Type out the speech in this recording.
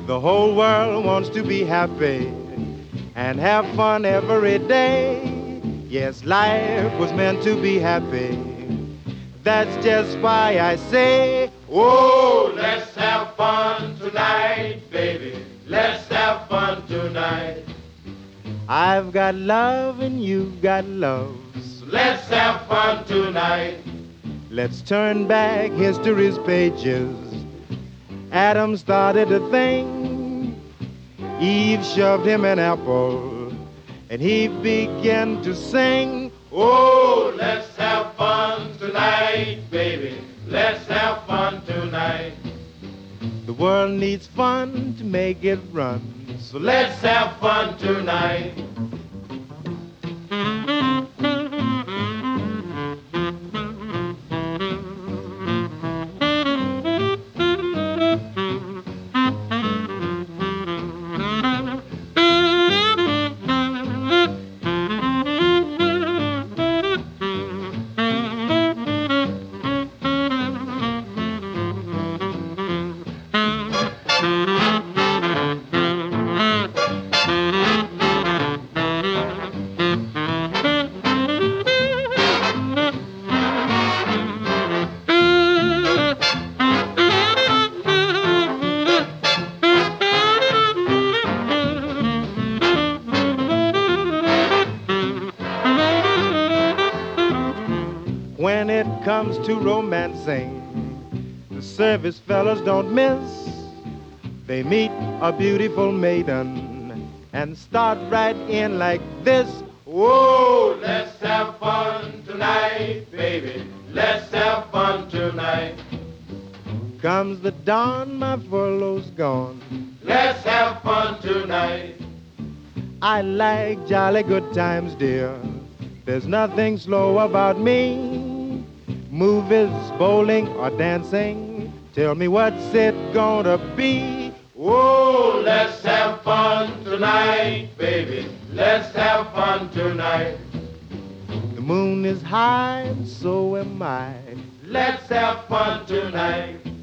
The whole world wants to be happy and have fun every day. Yes, life was meant to be happy. That's just why I say, Oh, let's have fun tonight, baby. Let's have fun tonight. I've got love and you've got love. So let's have fun tonight. Let's turn back history's pages. Adam started a thing. Eve shoved him an apple, and he began to sing. Oh, let's have fun tonight, baby. Let's have fun tonight. The world needs fun to make it run. So let's have fun tonight. When it comes to romancing, the service fellas don't miss. They meet a beautiful maiden and start right in like this. Oh, let's have fun tonight, baby. Let's have fun tonight. Comes the dawn, my furlough's gone. Let's have fun tonight. I like jolly good times, dear. There's nothing slow about me. Movies, bowling, or dancing. Tell me what's it gonna be? Oh, let's have fun tonight, baby. Let's have fun tonight. The moon is high and so am I. Let's have fun tonight.